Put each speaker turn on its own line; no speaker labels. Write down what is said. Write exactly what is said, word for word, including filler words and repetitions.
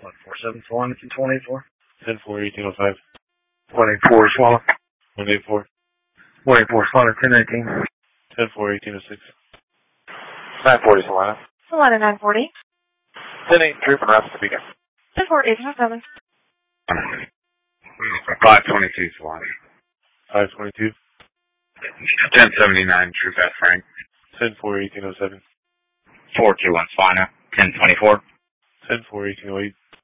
What, four seven Solana, two twenty-four?
ten four, eighteen oh five.
one eighty-four Solana.
one eighty-four.
one eighty-four Solana, ten nineteen.
ten four, eighteen oh six.
nine forty Solana.
Solana nine forty.
ten eight, troop and routes to begin.
ten four, eighteen oh seven.
five twenty-two Solana.
five twenty-two.
ten seventy-nine, Troop F Frank.
ten four, eighteen oh seven.
four two one Solana. ten twenty-four.
ten four, eighteen oh eight.